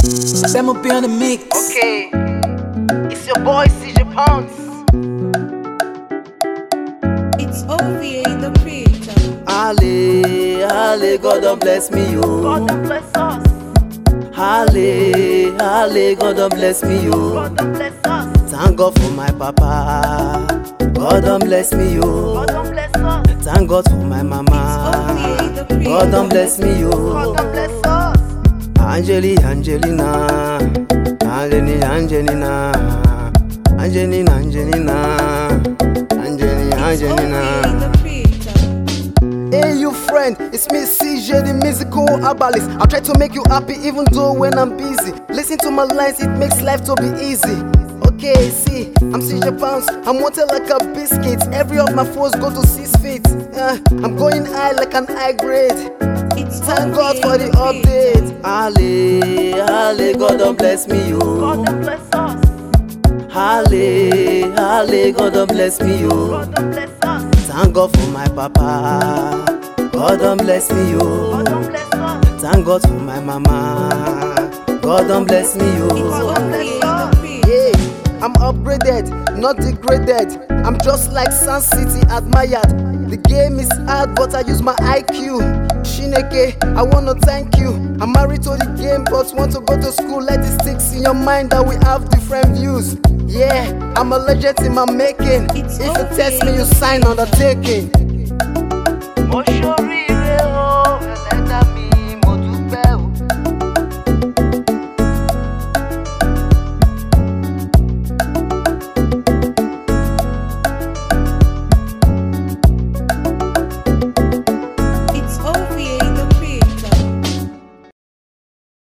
Them up on the mix. Okay, it's your boy CJ Pounds. It's OVA the creator. Ale, ale, God don't bless me, yo. God don't bless us. Ale, ale, God don't bless me, yo. God don't bless us. Thank God for my papa. God don't bless me, yo. God don't bless us. Thank God for my mama. OVA the creator. God don't bless me, yo. God don't bless us. Angelina, Angelina, Angelina. OVA the creator. Hey you friend, it's me CJ the musical herbalist. I try to make you happy even though when I'm busy. Listen to my lines, it makes life to be easy. Okay, see, I'm CJ Pounds, I'm wanted like a biscuit. Every of my foes go to 6 feet. I'm going high like an high grade. It's Thank God OVA for the creator. update. Ale, ale, God don't bless me, yo. God don't bless us. Ale, ale, God don't bless me, yo. God don't bless us. Thank God for my papa. God don't bless me, yo. God don't bless us. Thank God for my mama. God don't bless me, yo. God don't bless OVA us. the creator. Yeah, I'm upgraded, not degraded. I'm just like Sun City admired. The game is hard, but I use my IQ. Shineke, I wanna thank you. I'm married to the game, but want to go to school. Let it stick in your mind that we have different views. Yeah, I'm a legend in my making. It's If you okay. test me, you sign undertaking. Moshori.